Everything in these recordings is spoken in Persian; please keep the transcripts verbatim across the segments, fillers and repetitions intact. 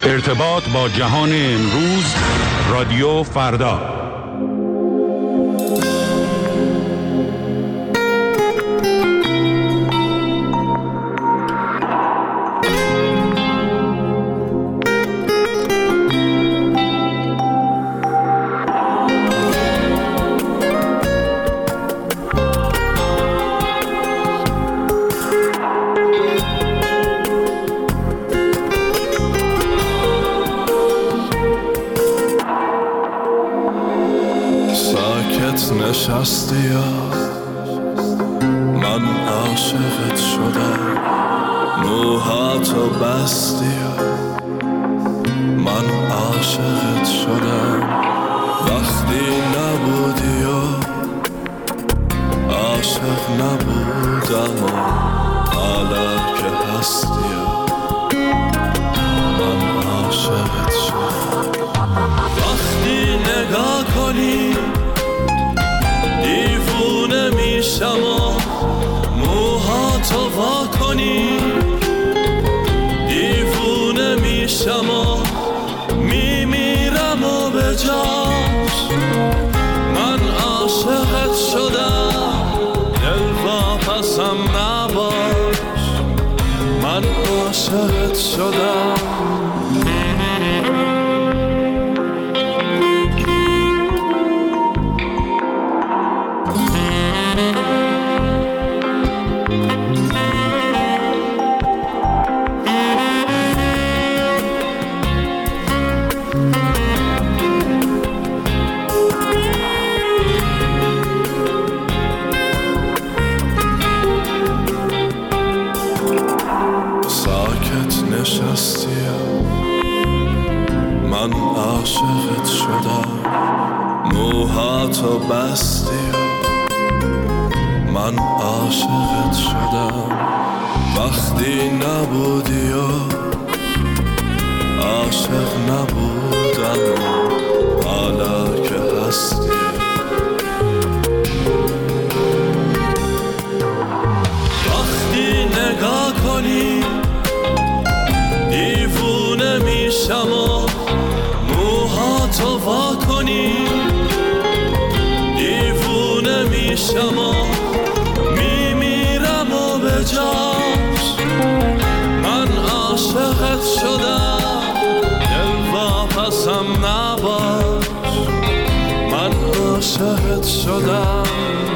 ارتباط با جهان امروز، رادیو فردا. نشستی یا من عاشقت شدم، موهاتو بستی یا من عاشقت شدم، وقتی نبودی یا عاشق نبودم و حالا که هستی یا من عاشقت شدم. وقتی نگاه کنی دیوونه میشم و موهاتو وا کنی، دیوونه میشم و میمیرم و به جاش من عاشقت شدم، دل واپسم نباش من عاشقت شدم. من عاشقت شدم، موهاتو بستی من عاشقت شدم، وقتی نبودی و عاشق نبودم حالا که هستی. وقتی نگاه کنی دیوونه میشم و موهاتو وا کنی، دیوونه میشم و میمیرم و به جاش من عاشقت شدم، دل واپسم نباش من عاشقت شدم.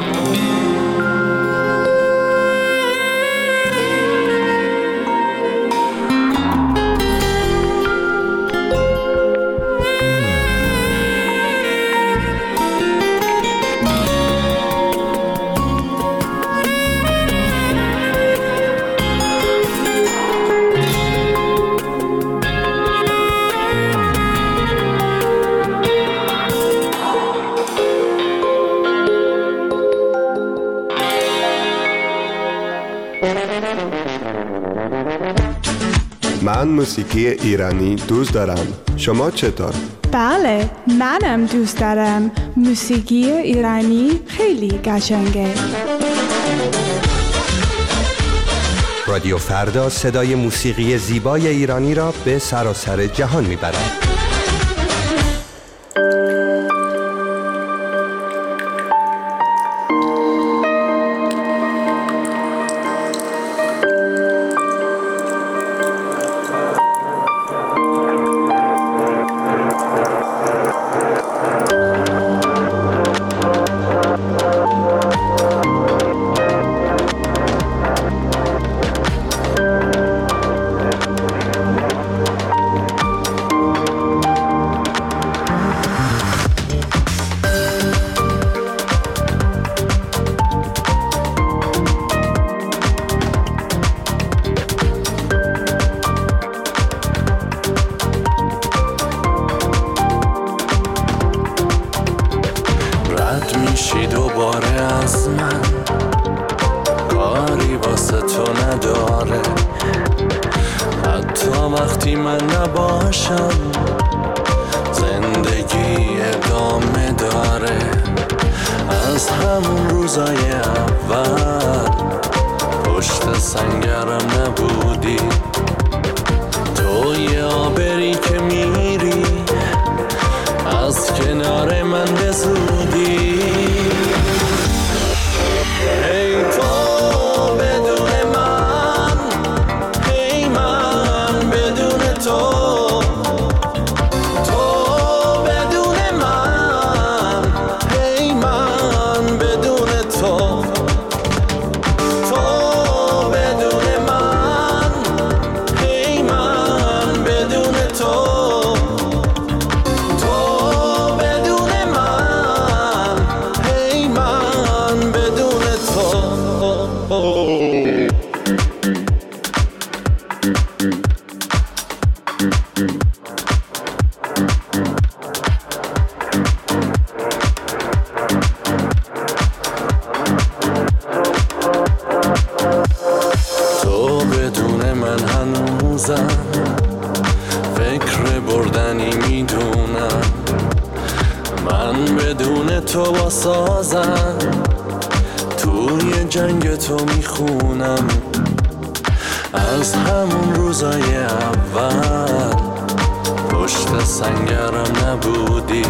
من موسیقی ایرانی دوست دارم. شما چطور؟ بله، منم دوست دارم. موسیقی ایرانی خیلی قشنگه. رادیو فردا صدای موسیقی زیبای ایرانی را به سراسر جهان میبرد. وقتی من نباشم زندگی ادامه داره. از همون روزای اول پشت سنگرم نبودی، تو یه آبری بردنی میدونم، من بدون تو با سازم، توی جنگ تو میخونم، از همون روزای اول پشت سنگرم نبودی،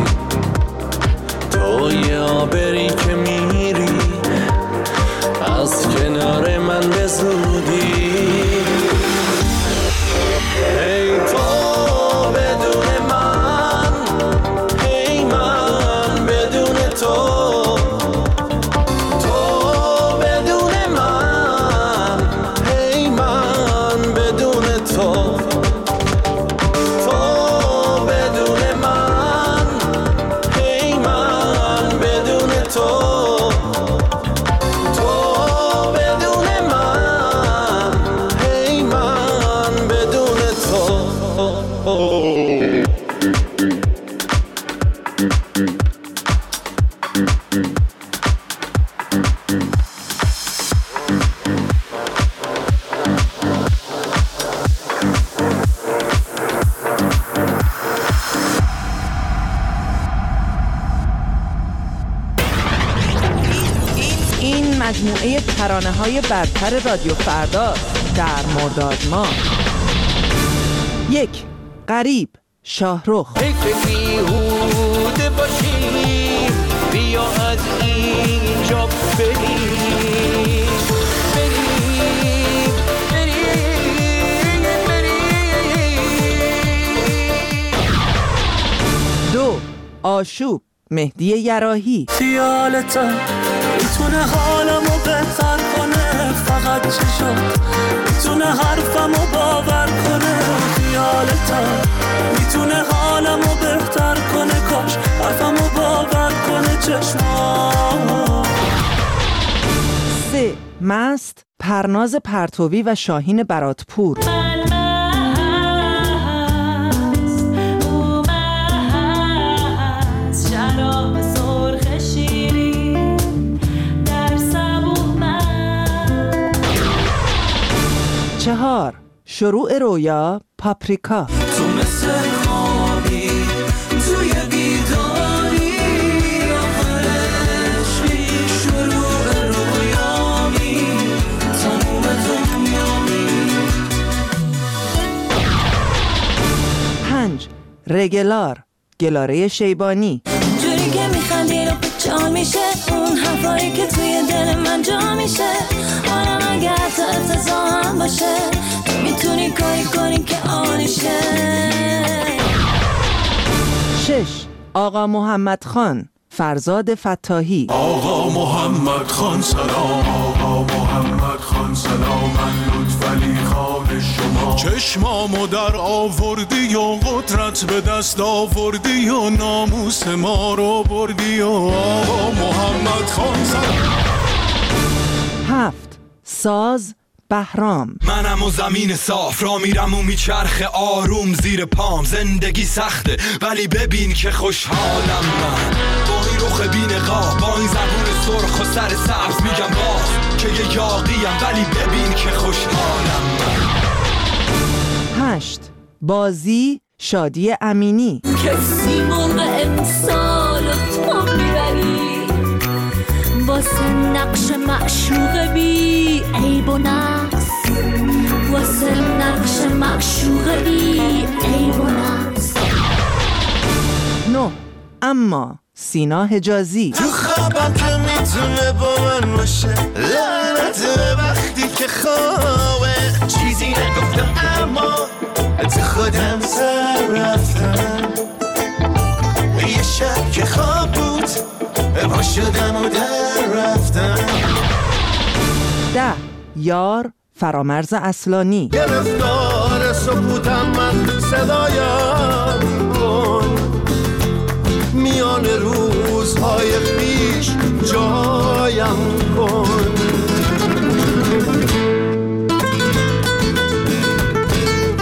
تو یه آبری که میری از کنار من به زودی. ای تو بدون من، ای من بدون تو، تو بدون من، ای من بدون تو، تو بدون من، ای من بدون تو، تو بدون من، ای من بدون تو. این مجموعه ترانه‌های برتر رادیو فردا در مرداد ماه. یک، غریب، شاهرخ. فکر بیهوده باشیم، بیا از اینجا بریم، بریم، بریم، بریم. دو، آشوب، مهدی یراحی. خیالتا میتونه حالمو بهتر کنه، فقط چشات میتونه حرفمو باور کنه. خیالتا میتونه حالمو بهتر کنه، کاش حرفمو باور کنه چشمات. سه، مست، پرناز پرتوی و شاهین براتپور. چهار، شروع رویا، پاپریکا. تو مثل خوابی توی بیداری، آخرشی شروع رویامی، تموم دنیامی. پنج، رگلار، گلاره شیبانی. جوری که میخندی رو جا میشه، اون حرفایی که توی دل من جا میشه، حالم اگه حتی افتضاح هم باشه، تو میتونی کاری کنی که آنشه. شش، آقا محمد خان، فرزاد فتاحی. آقا محمد خان سلام، آقا محمد خان سلام، من لطفعلی خان شما. چشمامو در آوردی و قدرت به دست آوردی و ناموس ما رو بردی و آقا محمد خان سلام. هفت، ساز، بهرام. منم و زمین صاف را میرم و میچرخه آروم زیر پام. زندگی سخته ولی ببین که خوشحالم من، با این رخ بین قاب، با این زبون سرخ و سر سبز میگم باز که یه یاقیم، ولی ببین که خوشحالم من. هشت، بازی، شادی امینی. کسی مرغ امسال تو میبری، واسه نقش معشوق بی عیب و نقص، واسه نقش معشوق بی عیب و نقص. نه، اما، سینا حجازی. تو خوابم که میتونه با من باشه، لعنت وقتی که خوابه، چیزی نگفتم اما تو خودم سر رفتم، یه شب که خواب بود پا شدم و در رفتم. ده، یار، فرامرز اصلانی. گرفتار سکوتم من، صدایم کن، میان روزهای پیش جایم کن. با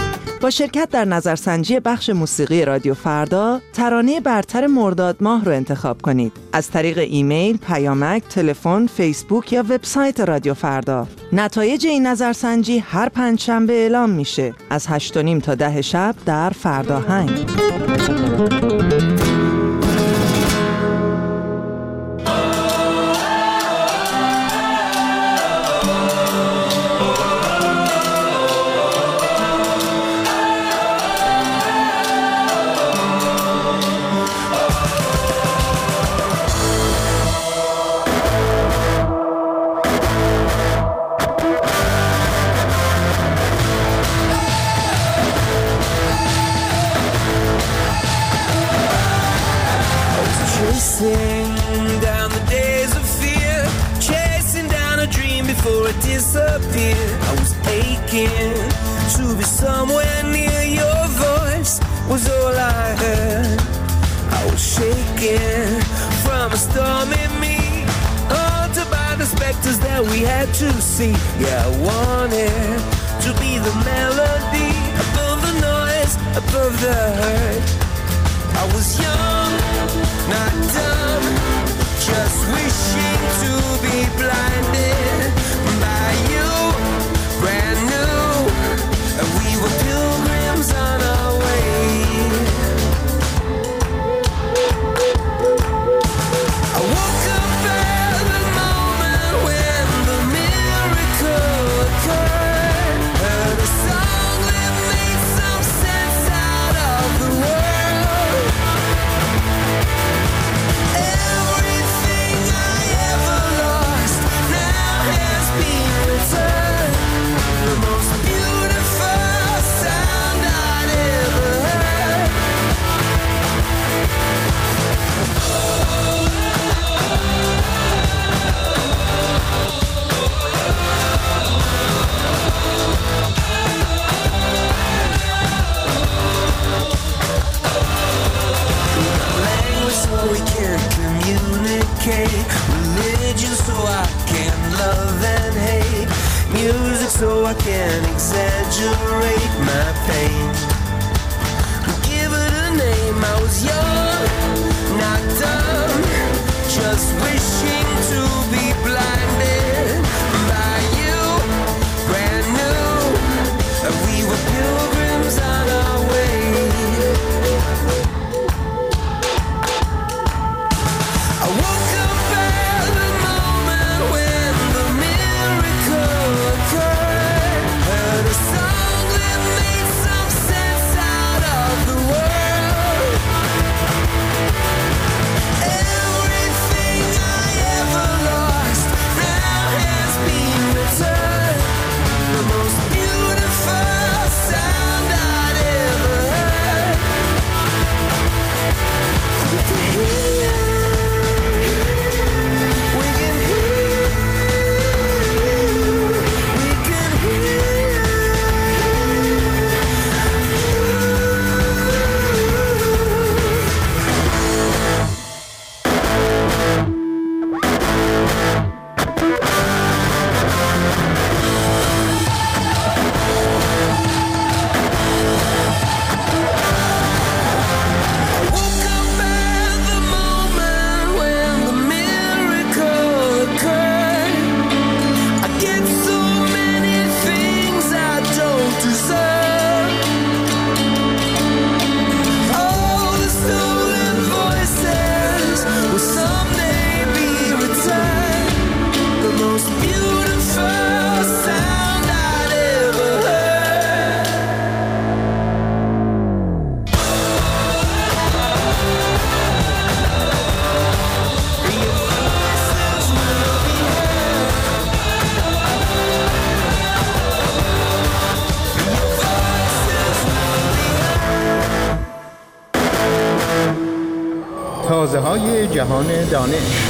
با شرکت در نظرسنجی بخش موسیقی رادیو فردا ترانه برتر مرداد ماه رو انتخاب کنید. از طریق ایمیل، پیامک، تلفن، فیسبوک یا وبسایت رادیو فردا. نتایج این نظرسنجی هر پنجشنبه اعلام میشه از هشت و نیم تا ده شب در فرداهنگ. Chasing down the days of fear, chasing down a dream before it disappeared. I was aching to be somewhere near, your voice was all I heard. I was shaking from a storm in me, haunted by the specters that we had to see. Yeah, I wanted to be the melody above the noise, above the hurt. I was young, not dumb, just wishing to be blinded by you, brand new, and we were pilgrims on our way. I woke up at the moment when the miracle occurred, heard a song that made some sense out of the world. Everything I ever lost now has been returned. The most beautiful sound I'd ever heard. Language so we can communicate, religion so I can love and hate, music so I can exaggerate my pain. Give it a name, I was young, not dumb, just wishing to be blinded by you, brand new, and we were pilgrims on our way. I woke up at the moment when the miracle occurred, heard a song that made some sense out of the world. Everything I ever lost now has been returned. The most beautiful sound I'd ever heard. We can hear, we can hear, we can hear. I woke up at the moment when the miracle occurred. I get so many things I don't deserve. All the stolen voices will someday be returned. The most beautiful sound I'd ever heard. Your voices will be heard. Your voices will be heard. تازه های جهان دانش.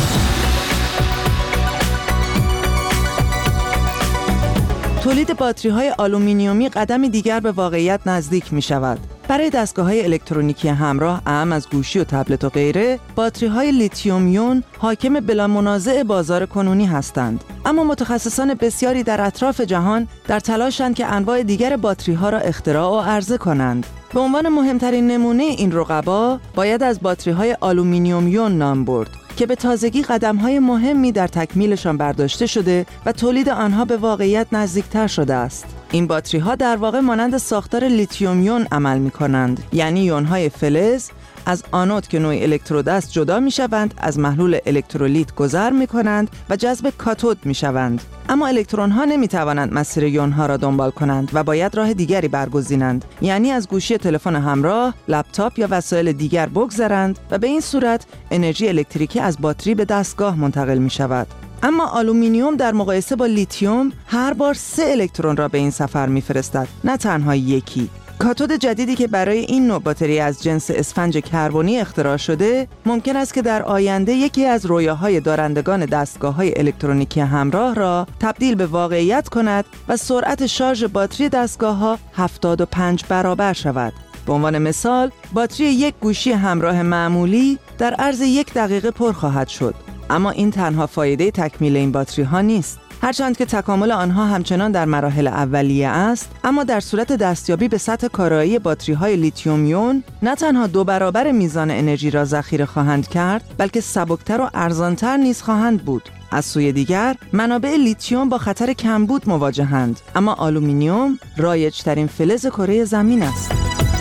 تولید باتری‌های آلومینیومی قدمی دیگر به واقعیت نزدیک می شود. برای دستگاه‌های الکترونیکی همراه اعم از گوشی و تبلت و غیره، باتری‌های لیتیوم یون حاکم بلا منازع بازار کنونی هستند. اما متخصصان بسیاری در اطراف جهان در تلاشند که انواع دیگر باتری‌ها را اختراع و عرضه کنند. به عنوان مهمترین نمونه این رقبا باید از باتری‌های آلومینیوم یون نام برد که به تازگی قدم‌های مهمی در تکمیلشان برداشته شده و تولید آنها به واقعیت نزدیکتر شده است. این باتری‌ها در واقع مانند ساختار لیتیوم یون عمل می‌کنند، یعنی یون‌های فلز از آنود که نوع الکترود است جدا می‌شوند، از محلول الکترولیت گذر می‌کنند و جذب کاتود می‌شوند. اما الکترون‌ها نمی‌توانند مسیر یون‌ها را دنبال کنند و باید راه دیگری برگزینند، یعنی از گوشی تلفن همراه، لپتاپ یا وسایل دیگر بگذرند و به این صورت انرژی الکتریکی از باتری به دستگاه منتقل می‌شود. اما آلومینیوم در مقایسه با لیتیوم هر بار سه الکترون را به این سفر می‌فرستد، نه تنها یکی. کاتود جدیدی که برای این نوع باتری از جنس اسفنج کربنی اختراع شده، ممکن است که در آینده یکی از رویاهای دارندگان دستگاه‌های الکترونیکی همراه را تبدیل به واقعیت کند و سرعت شارژ باتری دستگاه‌ها هفتاد و پنج برابر شود. به عنوان مثال، باتری یک گوشی همراه معمولی در عرض یک دقیقه پر خواهد شد. اما این تنها فایده تکمیل این باتری ها نیست. هرچند که تکامل آنها همچنان در مراحل اولیه است، اما در صورت دستیابی به سطح کارایی باتری های لیتیوم یون نه تنها دو برابر میزان انرژی را ذخیره خواهند کرد، بلکه سبکتر و ارزانتر نیز خواهند بود. از سوی دیگر، منابع لیتیوم با خطر کمبود مواجهند، اما آلومینیوم رایج‌ترین فلز کره زمین است.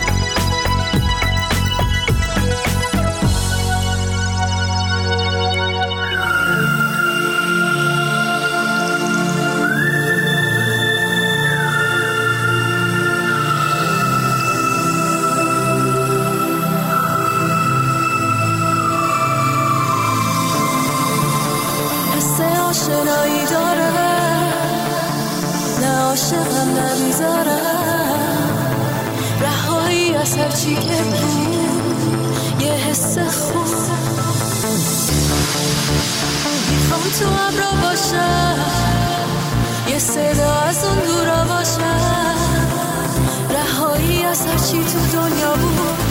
آشنایی دارم، نه عاشقم نمیذارم، رهایی از هرچی که بود، یه حس خوب میخوام تو ابرا باشم، یه صدا از اون دورا باشم، رهایی از هرچی تو دنیا بود،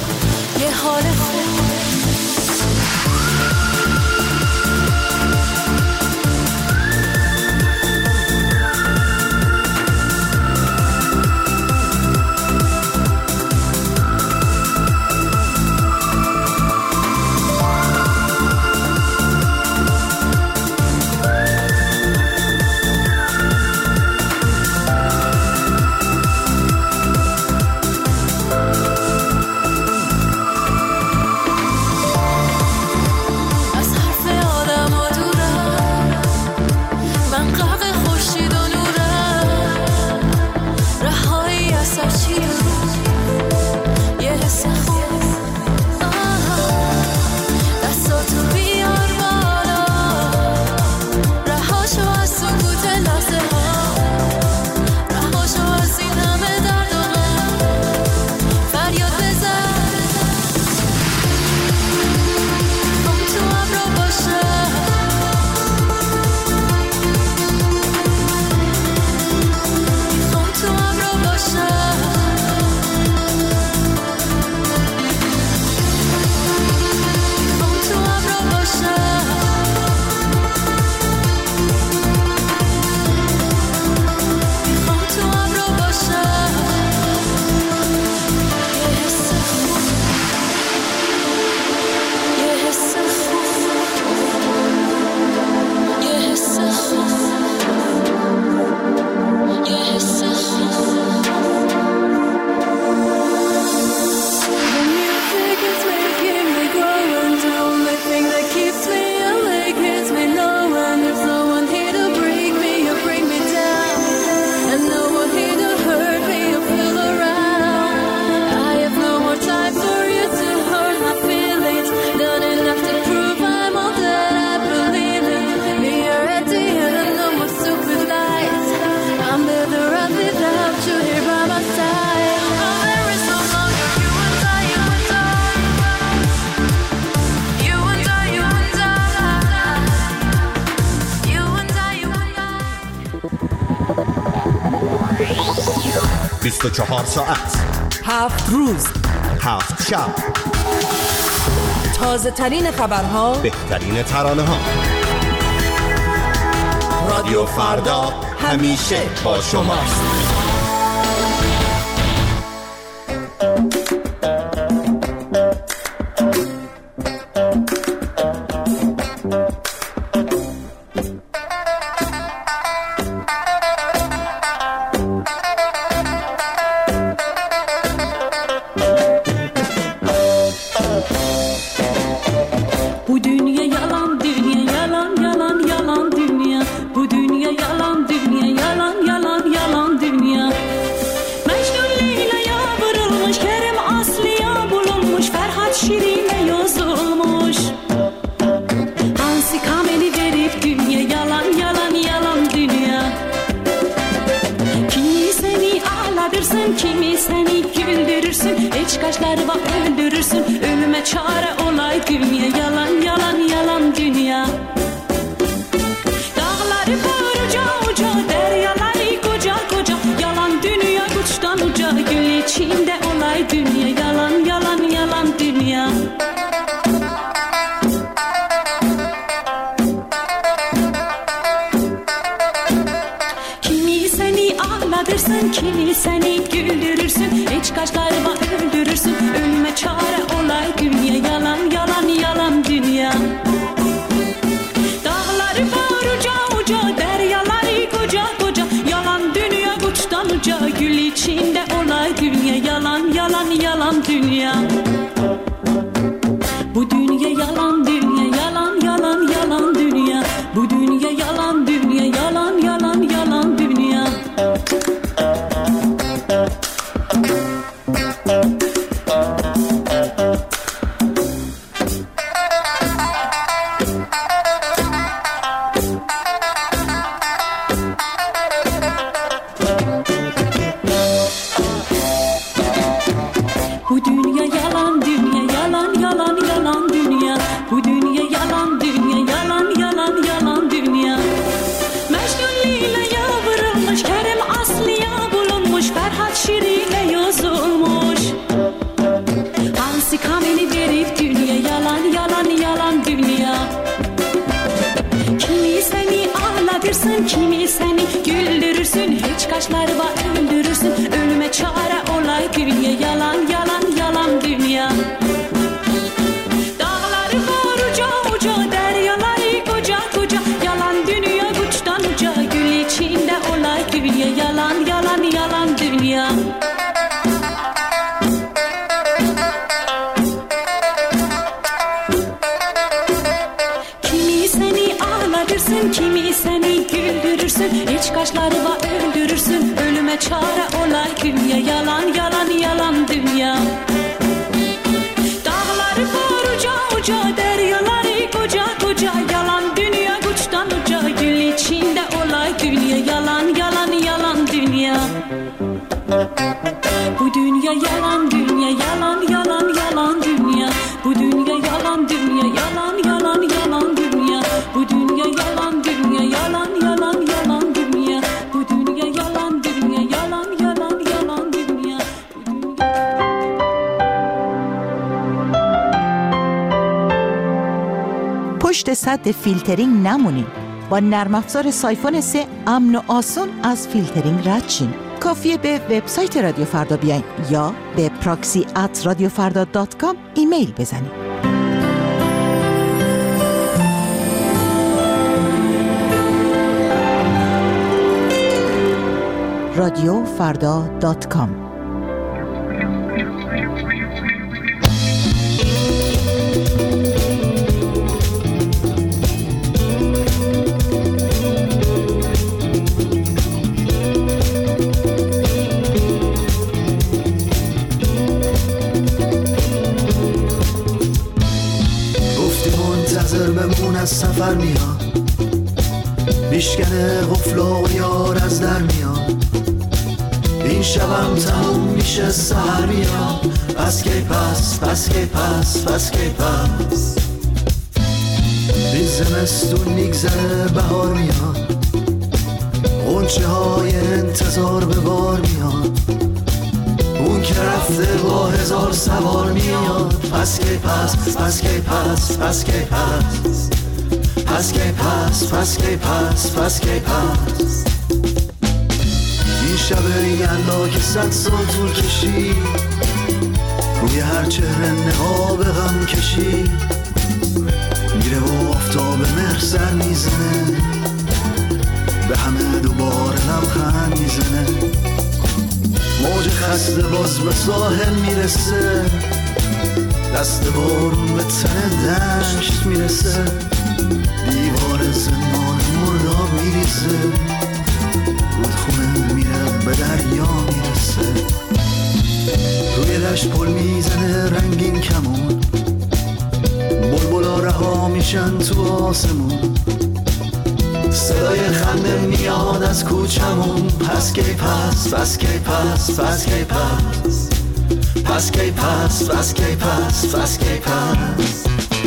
یه حال خوب. بیست و چهار ساعت هفت روز، هفت شب، تازه ترین خبرها، بهترین ترانه ها. رادیو فردا همیشه با شماست. پشت سد فیلترینگ نمونین. با نرم افزار سایفون سه امن و آسون از فیلترینگ رد شین. کافیه به وبسایت رادیو فردا بیاین یا به پراکسی ات رادیو فردا دات کام ایمیل بزنید. رادیو فردا دات کام. از سفر میاد، بیشکنه قفل و یار از در میاد، این شبم تموم میشه سهر میاد، پس کی پس پس کی پس پس کی پس این زمستون میگذره بهار میاد، غنچه های انتظار به بار میاد، اون که رفته با هزار سوار میاد. پس کی پس پس کی پس پس کی پس پس کی پس پس کی پس پس کی پس. این شب یلدا که صد سال طول کشید، روی هر چهره نقاب غم کشید. میره و آفتاب مهر سر میزنه، به همه دوباره لبخند میزنه. موج خسته باز به ساحل میرسه، دست بارون به تن دشت میرسه. دیوار زندان مرداب میریزه، رودخونه میره به دریا میرسه. روی دشت پل میزنه رنگین کمون، بلبلا رها میشن تو آسمون. صدای خنده میاد از کوچمون. پس کی پس پس کی پس پس کی پس پس کی پس پس کی پس پس کی پس.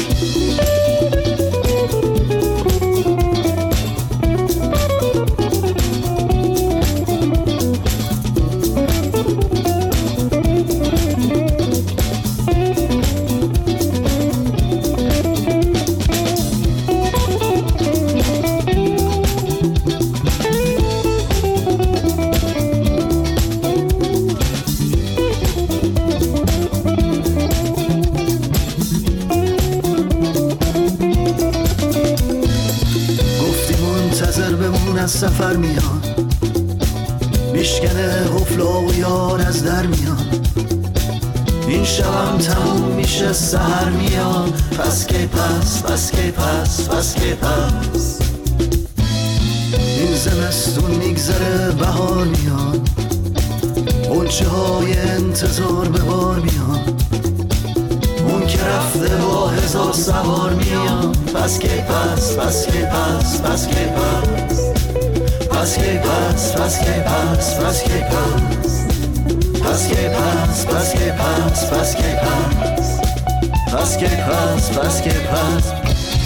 از سفر میاد، میشکنه قفلا و یار از در میاد. این شبم تموم میشه سحر میاد. پس کی پس پس کی پس پس کی پس. این زمستون میگذره بهار میاد، غنچه های انتظار به بار میاد. اون که رفته با هزار سوار میاد. پس کی پس پس کی پس پس کی پس پس کی پس پس کی پس پس کی پس پس کی پس پس کی پس پس کی پس پس کی پس پس کی پس.